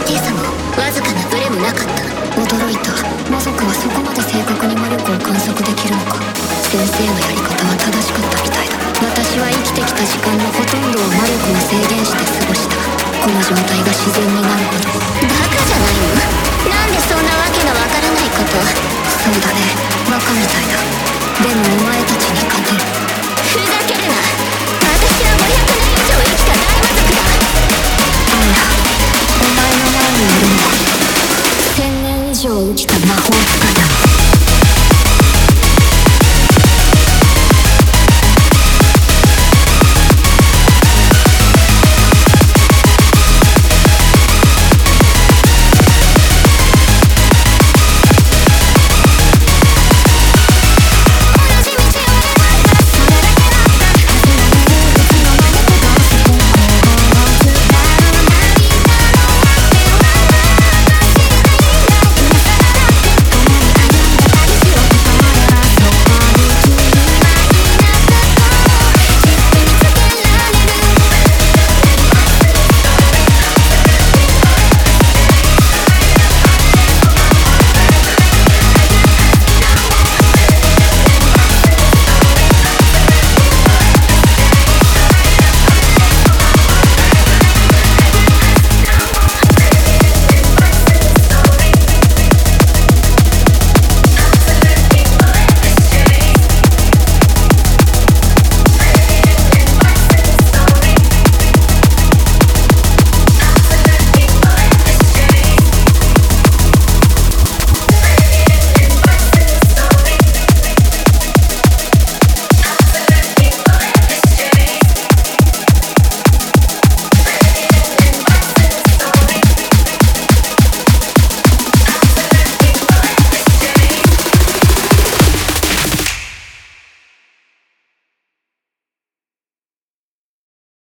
低さもわずかなブレもなかった。驚いた。魔族はそこまで正確に魔力を観測できるのか。先生のやり方は正しかったみたいだ。私は生きてきた時間のほとんどを魔力を制限して過ごした。この状態が自然になるほど。バカじゃないの？なんでそんなわけのわからないこと。そうだね、バカみたいだ。でもお前たちに勝てる。ふざけるな。私は500年以上生きた大魔族だ。あんなお前の前にいるのは1000年以上生きた